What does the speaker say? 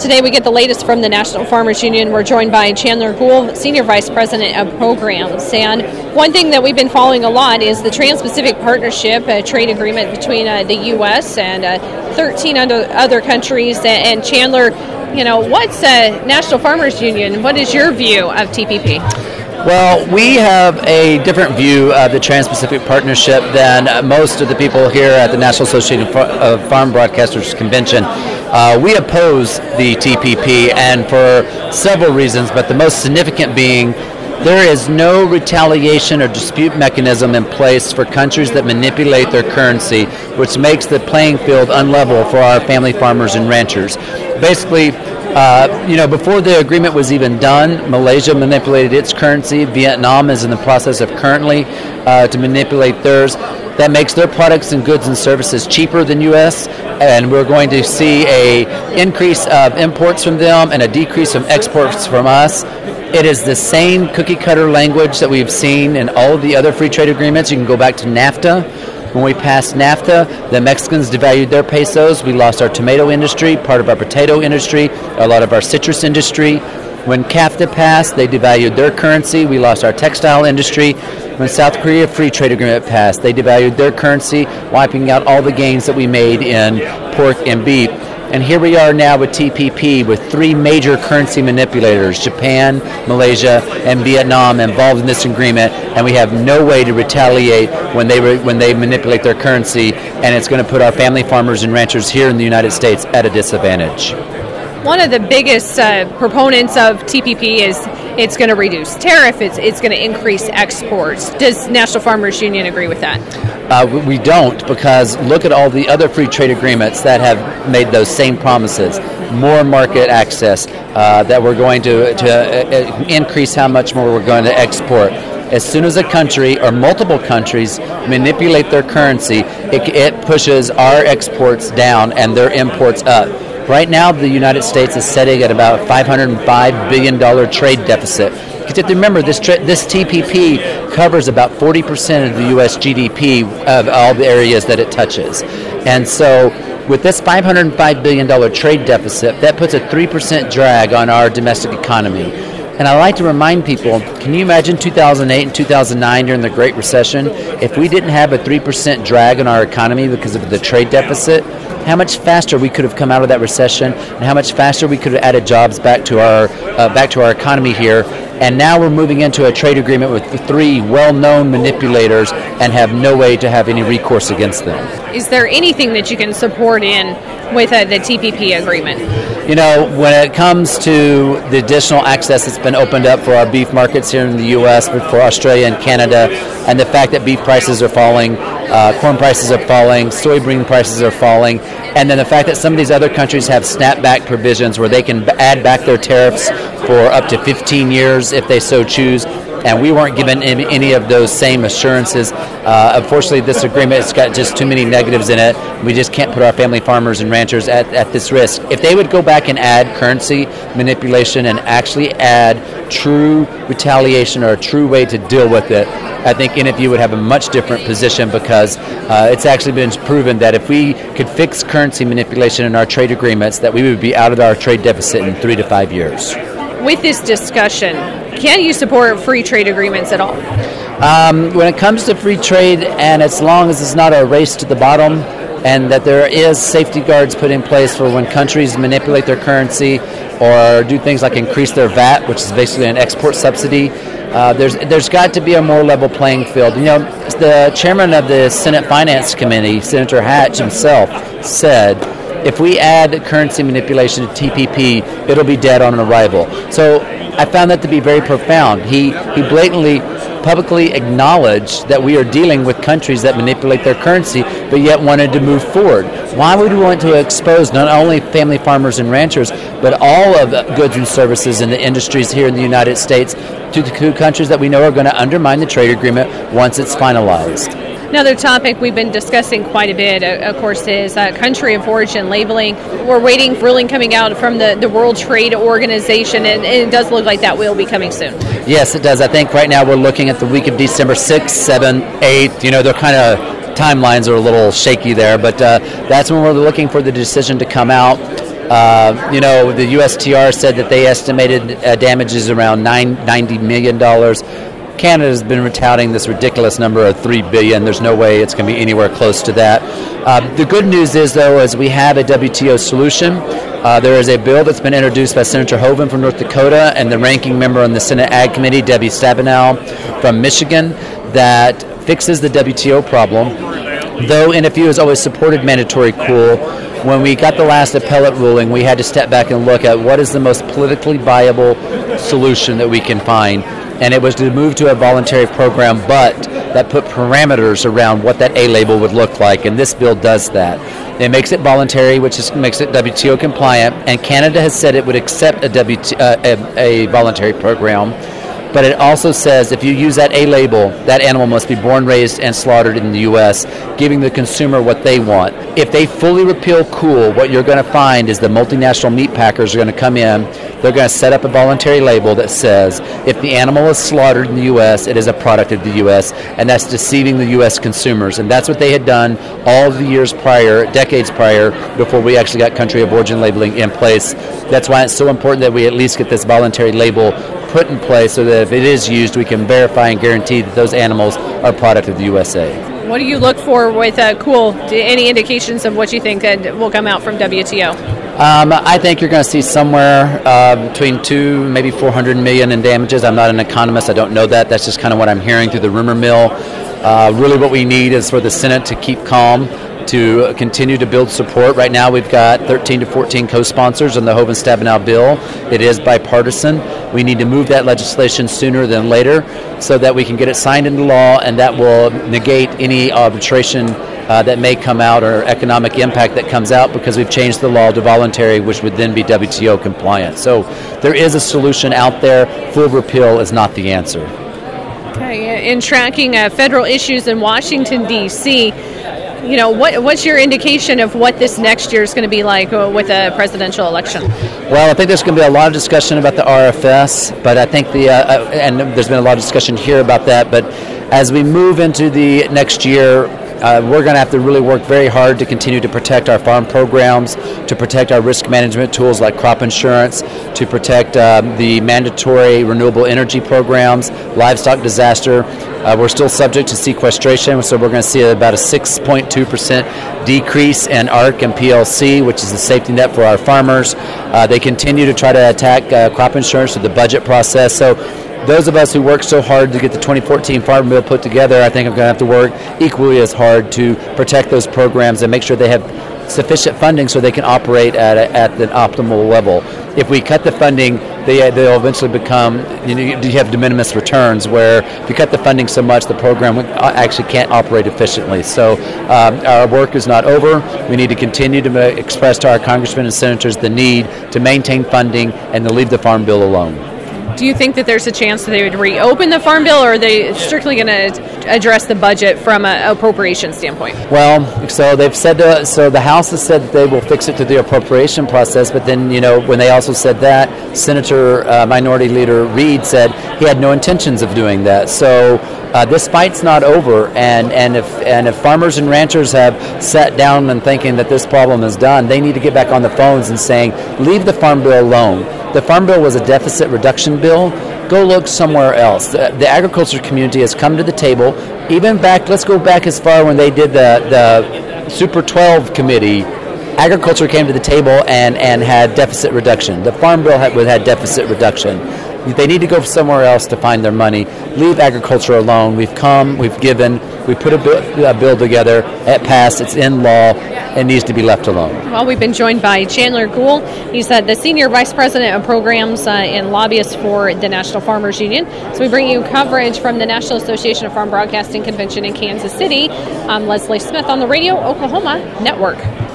Today we get the latest from the National Farmers Union. We're joined by Chandler Gould, Senior Vice President of Programs. And one thing that we've been following a lot is the Trans-Pacific Partnership, a trade agreement between the U.S. and 13 other countries. And Chandler, what's National Farmers Union? What is your view of TPP? Well, we have a different view of the Trans-Pacific Partnership than most of the people here at the National Association of Farm Broadcasters Convention. We oppose the TPP, and for several reasons, but the most significant being there is no retaliation or dispute mechanism in place for countries that manipulate their currency, which makes the playing field unlevel for our family farmers and ranchers. Basically, before the agreement was even done, Malaysia manipulated its currency. Vietnam is in the process of currently to manipulate theirs. That makes their products and goods and services cheaper than U.S., and we're going to see an increase of imports from them and a decrease of exports from us. It is the same cookie-cutter language that we've seen in all of the other free trade agreements. You can go back to NAFTA. When we passed NAFTA, the Mexicans devalued their pesos. We lost our tomato industry, part of our potato industry, a lot of our citrus industry. When CAFTA passed, they devalued their currency. We lost our textile industry. When South Korea Free Trade Agreement passed, they devalued their currency, wiping out all the gains that we made in pork and beef. And here we are now with TPP with three major currency manipulators, Japan, Malaysia, and Vietnam, involved in this agreement, and we have no way to retaliate when they manipulate their currency, and it's going to put our family farmers and ranchers here in the United States at a disadvantage. One of the biggest proponents of TPP is it's going to reduce tariff, it's going to increase exports. Does National Farmers Union agree with that? We don't, because look at all the other free trade agreements that have made those same promises. More market access, that we're going to increase how much more we're going to export. As soon as a country or multiple countries manipulate their currency, it pushes our exports down and their imports up. Right now, the United States is sitting at about $505 billion trade deficit. You have to remember, this TPP covers about 40% of the U.S. GDP of all the areas that it touches. And so with this $505 billion trade deficit, that puts a 3% drag on our domestic economy. And I like to remind people, can you imagine 2008 and 2009 during the Great Recession? If we didn't have a 3% drag on our economy because of the trade deficit, how much faster we could have come out of that recession, and how much faster we could have added jobs back to our economy here. And now we're moving into a trade agreement with the three well-known manipulators and have no way to have any recourse against them. Is there anything that you can support in with the TPP agreement? When it comes to the additional access that's been opened up for our beef markets here in the U.S., for Australia and Canada, and the fact that beef prices are falling, corn prices are falling, soybean prices are falling, and then the fact that some of these other countries have snapback provisions where they can add back their tariffs for up to 15 years if they so choose, and we weren't given any of those same assurances. Unfortunately, this agreement has got just too many negatives in it. We just can't put our family farmers and ranchers at this risk. If they would go back and add currency manipulation and actually add true retaliation or a true way to deal with it, I think NFU would have a much different position, because it's actually been proven that if we could fix currency manipulation in our trade agreements, that we would be out of our trade deficit in 3 to 5 years. With this discussion, can you support free trade agreements at all? When it comes to free trade, and as long as it's not a race to the bottom, and that there is safety guards put in place for when countries manipulate their currency or do things like increase their VAT, which is basically an export subsidy, there's got to be a more level playing field. The chairman of the Senate Finance Committee, Senator Hatch himself, said, if we add currency manipulation to TPP, it'll be dead on arrival. So I found that to be very profound. He blatantly, publicly acknowledged that we are dealing with countries that manipulate their currency, but yet wanted to move forward. Why would we want to expose not only family farmers and ranchers, but all of the goods and services in the industries here in the United States to countries that we know are going to undermine the trade agreement once it's finalized? Another topic we've been discussing quite a bit, of course, is country of origin labeling. We're waiting for ruling coming out from the World Trade Organization, and it does look like that will be coming soon. Yes, it does. I think right now we're looking at the week of December 6th, 7th, 8th. They're kind of timelines are a little shaky there, but that's when we're looking for the decision to come out. The USTR said that they estimated damages around $90 million. Canada's been touting this ridiculous number of $3 billion. There's no way it's going to be anywhere close to that. The good news is, though, is we have a WTO solution. There is a bill that's been introduced by Senator Hoeven from North Dakota and the ranking member on the Senate Ag Committee, Debbie Stabenow from Michigan, that fixes the WTO problem. Though NFU has always supported mandatory cool, when we got the last appellate ruling, we had to step back and look at what is the most politically viable solution that we can find. And it was to move to a voluntary program, but that put parameters around what that A label would look like, and this bill does that. It makes it voluntary, which makes it WTO compliant, and Canada has said it would accept a voluntary program. But it also says if you use that A label, that animal must be born, raised, and slaughtered in the U.S., giving the consumer what they want. If they fully repeal cool, what you're going to find is the multinational meat packers are going to come in. They're going to set up a voluntary label that says if the animal is slaughtered in the U.S., it is a product of the U.S., and that's deceiving the U.S. consumers. And that's what they had done all the years prior, decades prior, before we actually got country of origin labeling in place. That's why it's so important that we at least get this voluntary label put in place so that if it is used, we can verify and guarantee that those animals are a product of the USA. What do you look for with cool? Any indications of what you think that will come out from WTO? I think you're going to see somewhere between 2, maybe 400 million in damages. I'm not an economist. I don't know that. That's just kind of what I'm hearing through the rumor mill. Really what we need is for the Senate to keep calm, to continue to build support. Right now we've got 13 to 14 co-sponsors on the Hoeven-Stabenow bill. It is bipartisan. We need to move that legislation sooner than later so that we can get it signed into law, and that will negate any arbitration that may come out or economic impact that comes out because we've changed the law to voluntary, which would then be WTO compliant. So there is a solution out there. Full repeal is not the answer. Okay, in tracking federal issues in Washington, D.C., what's your indication of what this next year is going to be like with a presidential election? Well, I think there's going to be a lot of discussion about the RFS, but I think and there's been a lot of discussion here about that, but as we move into the next year, we're going to have to really work very hard to continue to protect our farm programs, to protect our risk management tools like crop insurance, to protect the mandatory renewable energy programs, livestock disaster. We're still subject to sequestration, so we're going to see about a 6.2% decrease in ARC and PLC, which is the safety net for our farmers. They continue to try to attack crop insurance through the budget process. So those of us who worked so hard to get the 2014 Farm Bill put together, I think are going to have to work equally as hard to protect those programs and make sure they have sufficient funding so they can operate at the optimal level. If we cut the funding, they'll eventually become, you have de minimis returns where if you cut the funding so much, the program actually can't operate efficiently. So our work is not over. We need to continue to express to our congressmen and senators the need to maintain funding and to leave the Farm Bill alone. Do you think that there's a chance that they would reopen the Farm Bill, or are they strictly going to address the budget from an appropriation standpoint? Well, so they've said, so the House has said that they will fix it to the appropriation process, but then, when they also said that, Senator Minority Leader Reid said he had no intentions of doing that. So this fight's not over, and if farmers and ranchers have sat down and thinking that this problem is done, they need to get back on the phones and saying, leave the Farm Bill alone. The Farm Bill was a deficit reduction bill. Go look somewhere else. The agriculture community has come to the table. Even back, let's go back as far when they did the Super 12 committee. Agriculture came to the table and had deficit reduction. The Farm Bill had deficit reduction. They need to go somewhere else to find their money. Leave agriculture alone. We've come, we've given, we put a bill together, it passed, it's in law, it needs to be left alone. Well, we've been joined by Chandler Gould. He's the Senior Vice President of Programs and Lobbyist for the National Farmers Union. So we bring you coverage from the National Association of Farm Broadcasting Convention in Kansas City. I'm Leslie Smith on the Radio Oklahoma Network.